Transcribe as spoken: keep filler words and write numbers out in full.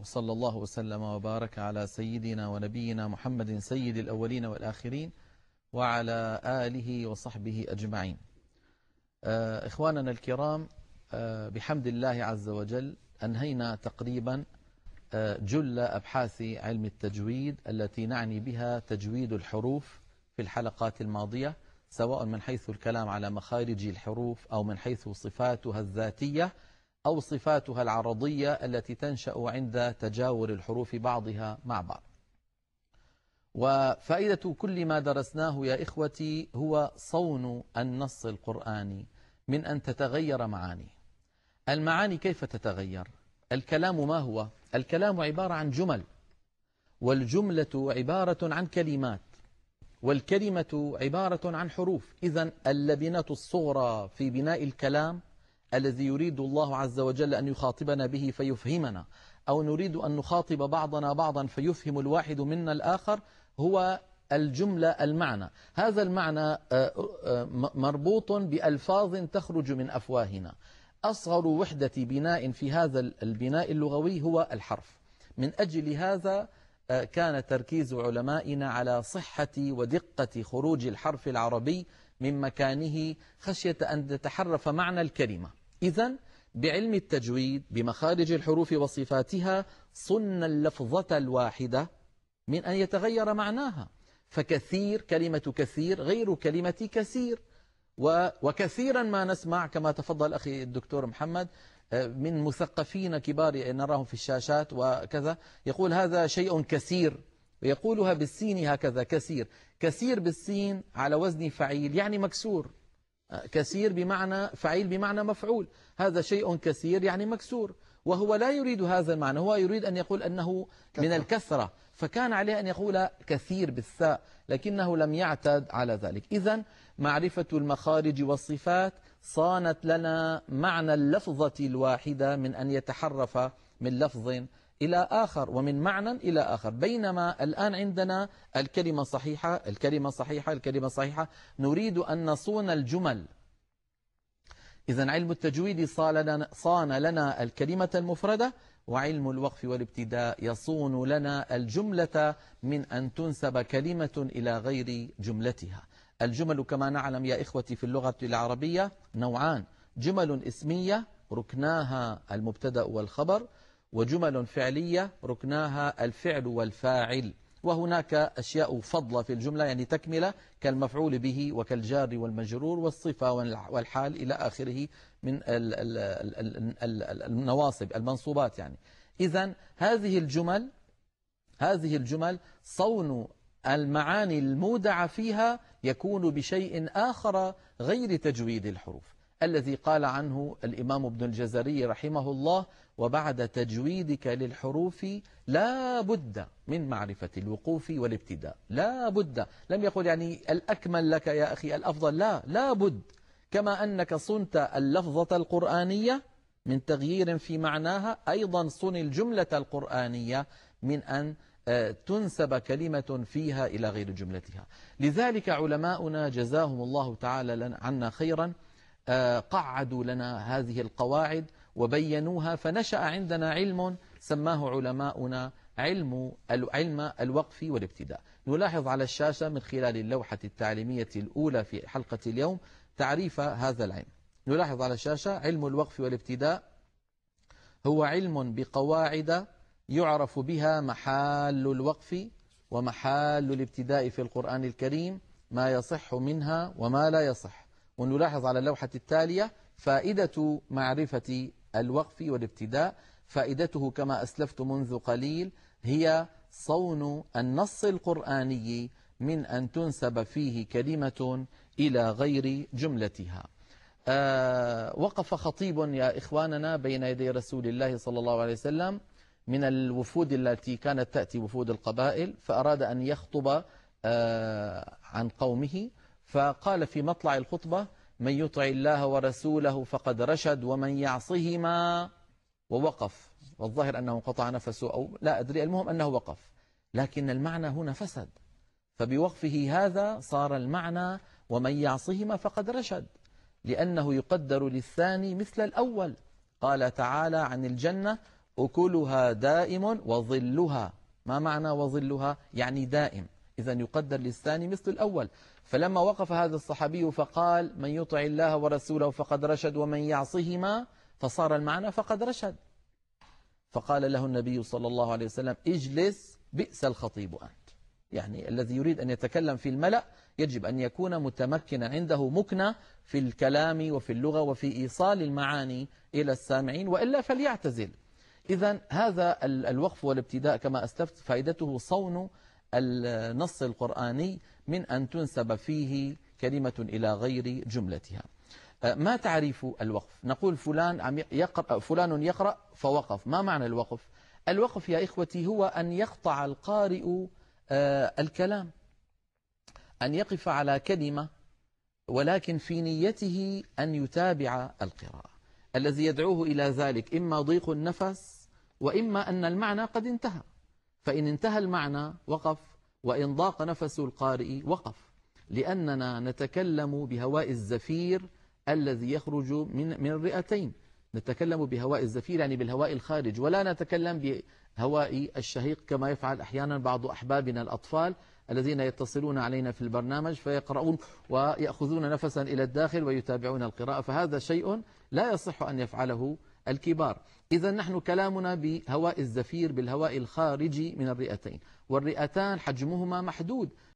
وصلى الله وسلم وبارك على سيدنا ونبينا محمد سيد الأولين والآخرين وعلى آله وصحبه أجمعين. إخواننا الكرام، بحمد الله عز وجل أنهينا تقريبا جل أبحاث علم التجويد التي نعني بها تجويد الحروف في الحلقات الماضية، سواء من حيث الكلام على مخارج الحروف أو من حيث صفاتها الذاتية أو صفاتها العرضية التي تنشأ عند تجاور الحروف بعضها مع بعض. وفائدة كل ما درسناه يا إخوتي هو صون النص القرآني من أن تتغير معانيه. المعاني كيف تتغير؟ الكلام ما هو؟ الكلام عبارة عن جمل، والجملة عبارة عن كلمات، والكلمة عبارة عن حروف. إذن اللبنة الصغرى في بناء الكلام الذي يريد الله عز وجل أن يخاطبنا به فيفهمنا، أو نريد أن نخاطب بعضنا بعضا فيفهم الواحد منا الآخر، هو الجملة المعنى. هذا المعنى مربوط بألفاظ تخرج من أفواهنا. أصغر وحدة بناء في هذا البناء اللغوي هو الحرف. من أجل هذا كان تركيز علمائنا على صحة ودقة خروج الحرف العربي من مكانه خشية أن تتحرف معنى الكلمة. إذن بعلم التجويد بمخارج الحروف وصفاتها صن اللفظة الواحدة من أن يتغير معناها. فكثير، كلمة كثير غير كلمة كثير، وكثيرا ما نسمع كما تفضل أخي الدكتور محمد من مثقفين كبار نراهم في الشاشات وكذا، يقول هذا شيء كثير، ويقولها بالسين هكذا كثير. كثير بالسين على وزن فعيل يعني مكسور. كثير بمعنى فعيل بمعنى مفعول، هذا شيء كثير يعني مكسور، وهو لا يريد هذا المعنى، هو يريد أن يقول أنه من الكثرة، فكان عليه أن يقول كثير بالثاء، لكنه لم يعتد على ذلك. إذن معرفة المخارج والصفات صانت لنا معنى اللفظة الواحدة من أن يتحرف من لفظ إلى آخر ومن معنى إلى آخر. بينما الآن عندنا الكلمة صحيحة الكلمة صحيحة الكلمة صحيحة نريد أن نصون الجمل. إذن علم التجويد صان لنا الكلمة المفردة، وعلم الوقف والابتداء يصون لنا الجملة من أن تنسب كلمة إلى غير جملتها. الجمل كما نعلم يا إخوتي في اللغة العربية نوعان: جمل اسمية ركناها المبتدأ والخبر، وجمل فعلية ركناها الفعل والفاعل. وهناك أشياء فضلة في الجملة يعني تكملة كالمفعول به وكالجار والمجرور والصفة والحال إلى آخره من النواصب المنصوبات يعني. إذن هذه الجمل هذه الجمل صون المعاني المودع فيها يكون بشيء آخر غير تجويد الحروف، الذي قال عنه الإمام ابن الجزري رحمه الله: وبعد تجويدك للحروف لا بد من معرفة الوقوف والابتداء. لا بد، لم يقل يعني الأكمل لك يا أخي الأفضل، لا لا بد. كما أنك صنت اللفظة القرآنية من تغيير في معناها، أيضا صن الجملة القرآنية من أن تنسب كلمة فيها إلى غير جملتها. لذلك علماؤنا جزاهم الله تعالى عنا خيرا قعدوا لنا هذه القواعد وبينوها، فنشأ عندنا علم سماه علماؤنا علم علم الوقف والابتداء. نلاحظ على الشاشة من خلال اللوحة التعليمية الأولى في حلقة اليوم تعريف هذا العلم. نلاحظ على الشاشة: علم الوقف والابتداء هو علم بقواعد يعرف بها محال الوقف ومحال الابتداء في القرآن الكريم، ما يصح منها وما لا يصح. ونلاحظ على اللوحة التالية فائدة معرفة الوقف والابتداء. فائدته كما أسلفت منذ قليل هي صون النص القرآني من أن تنسب فيه كلمة إلى غير جملتها. آه وقف خطيب يا إخواننا بين يدي رسول الله صلى الله عليه وسلم من الوفود التي كانت تأتي وفود القبائل، فأراد أن يخطب آه عن قومه، فقال في مطلع الخطبة: من يطع الله ورسوله فقد رشد ومن يعصهما. ووقف، والظاهر أنه قطع نفسه أو لا أدري، المهم أنه وقف، لكن المعنى هنا فسد. فبوقفه هذا صار المعنى ومن يعصهما فقد رشد، لأنه يقدر للثاني مثل الأول. قال تعالى عن الجنة: أكلها دائم وظلها. ما معنى وظلها؟ يعني دائم، إذا يقدر للثاني مثل الأول. فلما وقف هذا الصحابي فقال من يطع الله ورسوله فقد رشد ومن يعصهما، فصار المعنى فقد رشد. فقال له النبي صلى الله عليه وسلم اجلس بئس الخطيب أنت. يعني الذي يريد أن يتكلم في الملأ يجب أن يكون متمكنا، عنده مكنة في الكلام وفي اللغة وفي إيصال المعاني إلى السامعين، وإلا فليعتزل. إذا هذا الوقف والابتداء كما أسلفت فائدته صون النص القرآني من أن تنسب فيه كلمة إلى غير جملتها. ما تعريف الوقف؟ نقول فلان عم يقرأ، فلان يقرأ فوقف. ما معنى الوقف؟ الوقف يا إخوتي هو أن يقطع القارئ الكلام، أن يقف على كلمة ولكن في نيته أن يتابع القراءة. الذي يدعوه إلى ذلك إما ضيق النفس وإما أن المعنى قد انتهى، فإن انتهى المعنى وقف، وإن ضاق نفس القارئ وقف، لأننا نتكلم بهواء الزفير الذي يخرج من من الرئتين. نتكلم بهواء الزفير يعني بالهواء الخارج، ولا نتكلم بهواء الشهيق كما يفعل أحيانا بعض أحبابنا الأطفال الذين يتصلون علينا في البرنامج فيقرؤون ويأخذون نفسا إلى الداخل ويتابعون القراءة، فهذا شيء لا يصح أن يفعله الكبار. إذا نحن كلامنا بهواء الزفير بالهواء الخارجي من الرئتين، والرئتان حجمهما محدود،